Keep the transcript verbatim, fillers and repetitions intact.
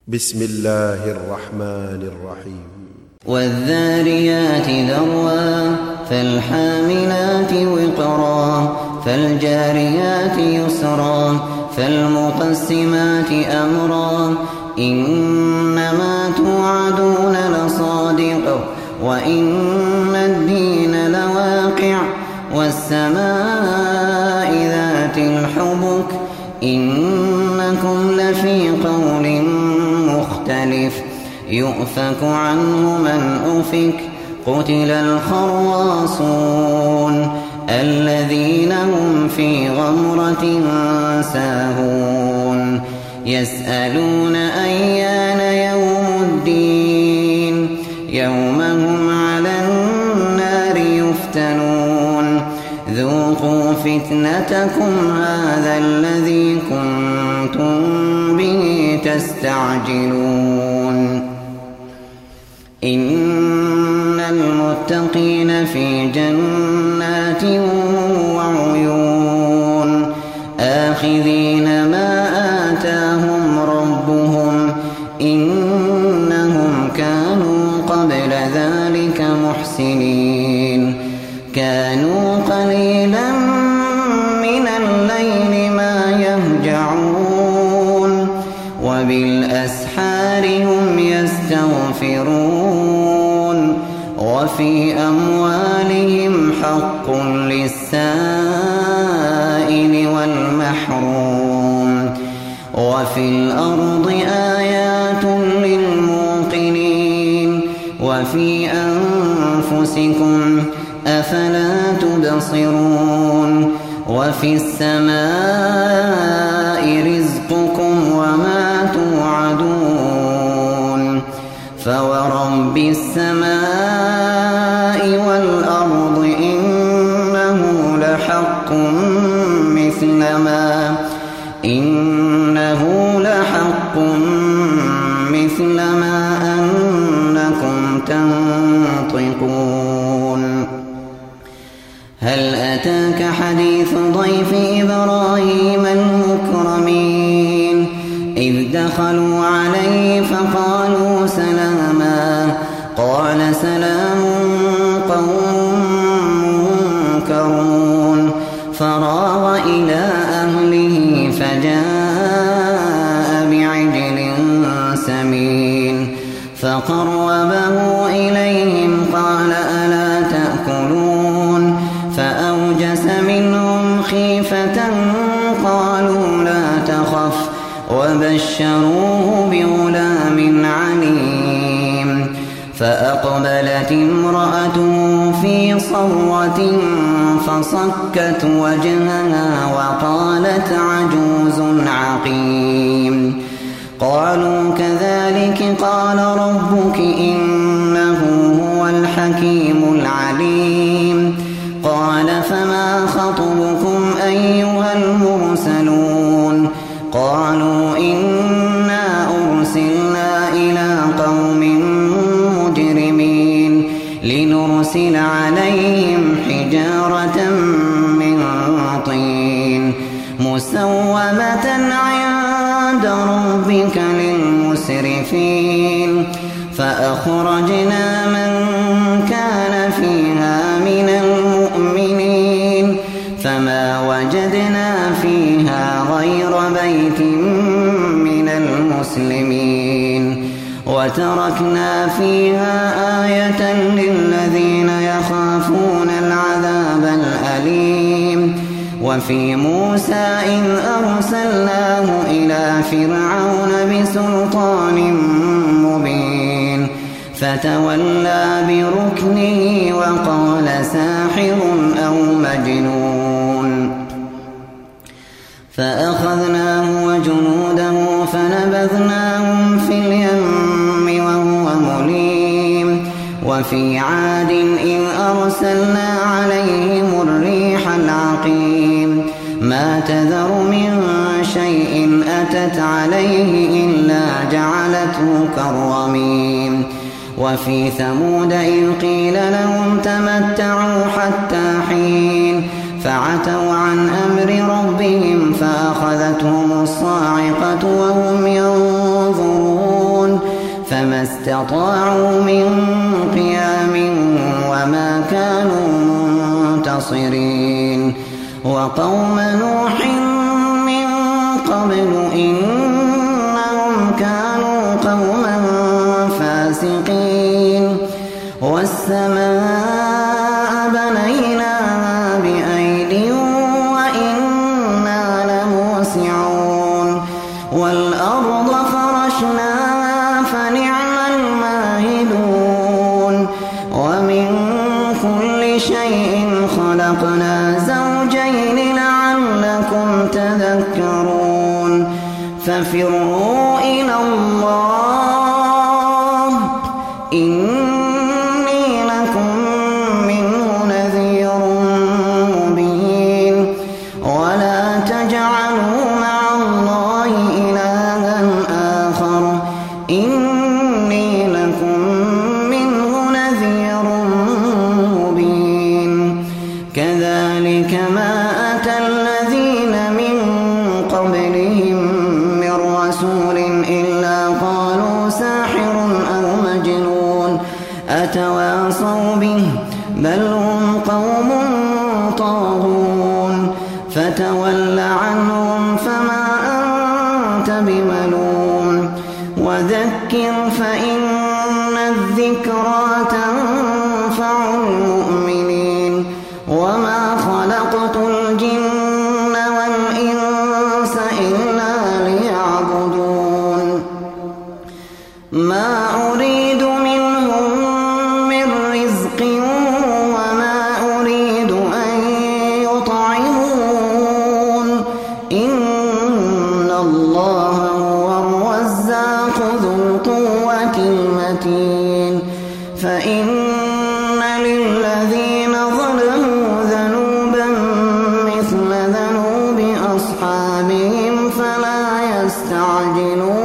بسم الله الرحمن الرحيم والذاريات ذروا فالحاملات وقرا فالجاريات يسرا فالمقسمات أمرا إنما توعدون لصادق وإن الدين لواقع والسماء ذات الحبك إنكم لفي قول مختلف يؤفك عنه من أفك قتل الخراصون الذين هم في غمرة ساهون يسألون أيان يوم الدين يوم هم على النار يفتنون ذوقوا فتنتكم هذا الذي كنتم به تستعجلون إن المتقين في جنات وعيون آخذين ما آتاهم ربهم إنهم كانوا قبل ذلك محسنين كانوا قليلا من الليل ما يهجعون وبالأسحار هم يستغفرون وفي أموالهم حق للسائل والمحروم وفي الأرض آيات للموقنين وفي أنفسكم أفلا تبصرون وفي السماء رزقكم وما توعدون فورب السماء والأرض إنه لحق مثل ما إنه لحق مثل ما أنكم تنطقون هل أتاك حديث ضيف إبراهيم المكرمين إذ دخلوا عليه فقالوا سلاما قال سلام قوم منكرون فراغ إلى أهله فجاء بعجل سمين فقربه إليهم قال ألا تأكلون فأوجس منهم خيفة قالوا لا تخف وبشروه بغلام عليم فأقبلت امرأته في صرة فصكت وجهها وقالت عجوز عقيم قالوا كذلك قال ربك إنه هو الحكيم العليم قال فما خطبكم أيها المرسلون قالوا إنا أرسلنا إلى قوم مجرمين لنرسل عليهم حجارة من طين مسومة عند ربك للمسرفين فأخرجنا من كان فيها من المؤمنين فما وجدنا فيها غير بيت من المسلمين وتركنا فيها آية للذين يخافون العذاب الأليم وفي موسى إذ أرسلناه إلى فرعون بسلطان مبين فتولى بركنه وقال ساحر أو مجنون فأخذناه وجنوده فنبذناهم في اليم وهو مليم وفي عاد إذ أرسلنا عليهم الريح العقيم ما تذر من شيء أتت عليه إلا جعلته كالرميم وفي ثمود إذ قيل لهم تمتعوا حتى حين فعتوا عن أمر ربهم فأخذتهم الصاعقة وهم ينظرون فما استطاعوا من قيام وما كانوا منتصرين وقوم نوح من قبل إنهم كانوا قوما فاسقين والسماء بنيناها بأيد وإنا لموسعون والأرض فرشناها فنعم الماهدون ومن كل شيء خلقنا زوجين لعلكم تذكرون ففروا إلى الله إني لكم منه نذير مبين ولا تجعلوا مع الله إلها آخر إني لكم منه نذير مبين كذلك ما أتى الذين من قبلهم من رسول إلا قالوا ساحر أو مجنون أتواصوا به بل هم قوم طاغون فتول عنهم فما أنت بملوم وذكر فإن الذكرى تنفع المؤمنين وما خلقت الجن والإنس إلا ليعبدون ما أريد منهم من رزق وما أريد أن يطعمون إن الله هو الرزاق ذو القوة المتين فإن للذين ظلموا ذنوبا مثل ذنوب أصحابهم فلا يستعجلون